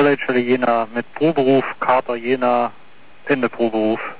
Leitstelle Jena mit Proberuf, Kater Jena, Ende Proberuf.